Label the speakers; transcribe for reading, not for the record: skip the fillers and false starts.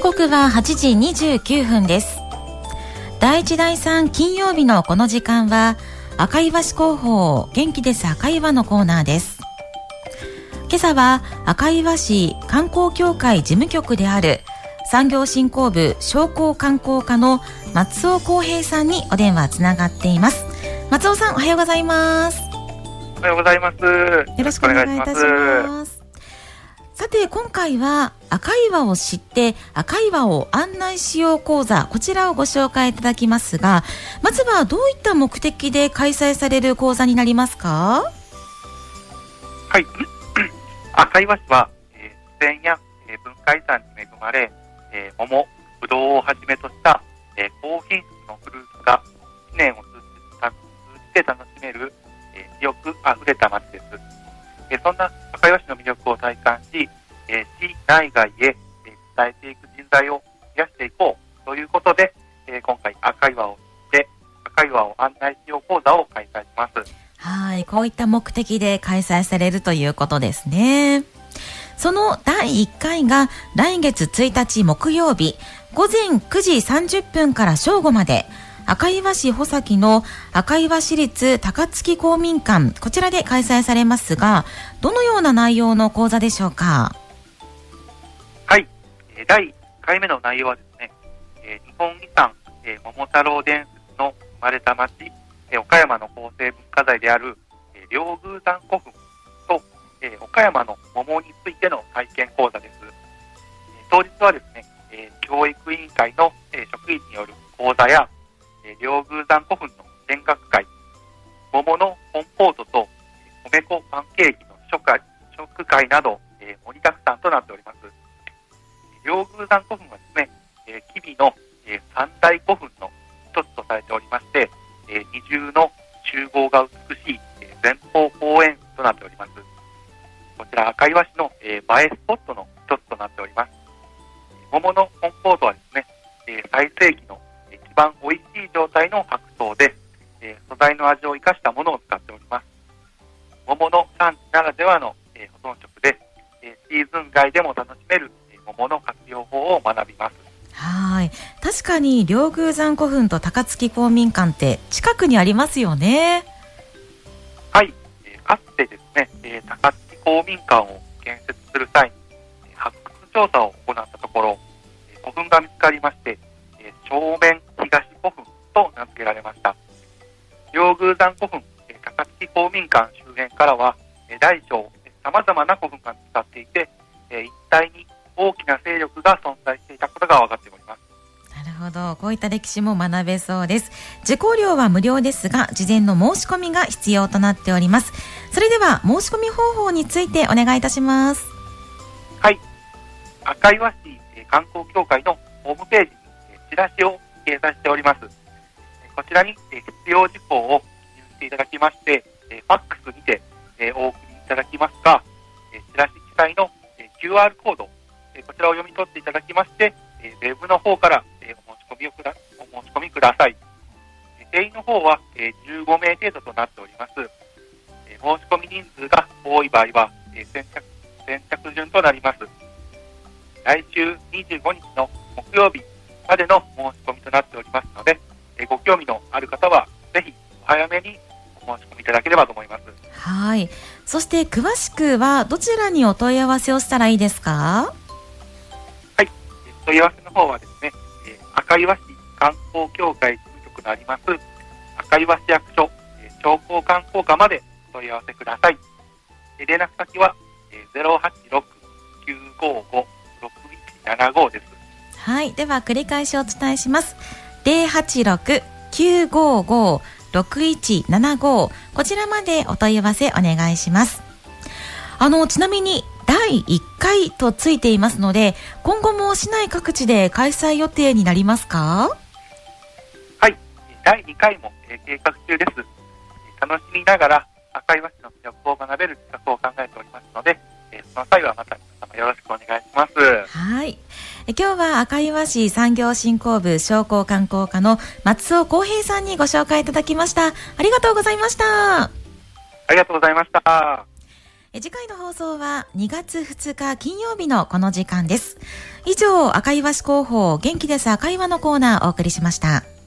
Speaker 1: 刻は8時29分です。第1第3金曜日のこの時間は赤岩市広報元気です赤岩のコーナーです。今朝は赤岩市観光協会事務局である産業振興部商工観光課の松尾康平さんにお電話つながっています。松尾さん、おはようございます。
Speaker 2: おはようございます。よ
Speaker 1: ろしくお願いいたします。さて、今回は赤岩を知って赤岩を案内しよう講座、こちらをご紹介いただきますが、まずはどういった目的で開催される講座になりますか？
Speaker 2: はい、赤岩市は、自然や、文化遺産に恵まれ、桃、ぶどうをはじめとした、高品質のフルーツが1年を通じて楽しめる、魅力あふれた町です。そんな赤岩市の魅力を体感し、市内外へ、伝えていく人材を増やしていこうということで、今回赤岩を知って赤岩を案内しよう講座を開催します。
Speaker 1: はい、こういった目的で開催されるということですね。その第1回が来月1日木曜日午前9時30分から正午まで、赤岩市穂崎の赤岩市立高槻公民館、こちらで開催されますが、どのような内容の講座でしょうか？
Speaker 2: はい、第1回目の内容はですね、日本遺産、桃太郎伝説の生まれた町、岡山の構成文化財である、両宮山古墳と、岡山の桃についての体験講座です。当日はですね、教育委員会の、職員による講座や両宮山古墳の見学会、桃のコンポートと米粉パンケーキの食会など、盛りだくさんとなっております。両宮山古墳はですね、吉備の、三大古墳の一つとされておりまして、二重の集合が美しい、前方後円となっております。こちら赤岩市の、映えスポットの一つとなっております。桃のコンポートはですね、最盛期の一番美味しい状態の白桃で、素材の味を生かしたものを使っております。桃の産地ならではの、保存食で、シーズン外でも楽しめる、桃の活用法を学びます。
Speaker 1: はい、確かに両宮山古墳と高槻公民館って近くにありますよね。
Speaker 2: はい、かつてですね、高槻公民館を建設する際に発掘調査を行ったところ、古墳が見つかりまして、正面東古墳と名付けられました。両宮山古墳、高槻公民館周辺からは、大小さまざまな古墳が見つかっていて、一帯に大きな勢力が存在していたことが分かっております。
Speaker 1: なるほど、こういった歴史も学べそうです。受講料は無料ですが、事前の申し込みが必要となっております。それでは申し込み方法についてお願いいたします。
Speaker 2: はい、赤岩市観光協会のホームページにチラシを掲載しております。こちらに必要事項を記入していただきまして、ファックスにてお送りいただきますか、チラシ記載の QR コード、こちらを読み取っていただきまして、ウェブの方からお申し込みください。定員の方は15名程度となっております。申し込み人数が多い場合は先着順となります。来週25日の木曜日までの申し込みとなっておりますので、ご興味のある方はぜひお早めにお申し込みいただければと思います。
Speaker 1: はい、そして詳しくはどちらにお問い合わせをしたらいいですか？
Speaker 2: はい、問い合わせの方はですね、赤岩市観光協会事務局のあります赤岩市役所商工観光課までお問い合わせください。連絡先は 086-955-6175 です。
Speaker 1: はい、では繰り返しお伝えします。 086-955-6175、こちらまでお問い合わせお願いします。ちなみに第1回とついていますので、今後も市内各地で開催予定になりますか？
Speaker 2: はい、第2回も計画中です。楽しみながら赤岩市の魅力を学べる企画を考えておりますので、その際はまた皆様よろしくお願いします。
Speaker 1: はい、今日は赤岩市産業振興部商工観光課の松尾康平さんにご紹介いただきました。ありがとうございました。
Speaker 2: ありがとうございました。
Speaker 1: 次回の放送は2月2日金曜日のこの時間です。以上、赤岩市広報元気です赤岩のコーナーをお送りしました。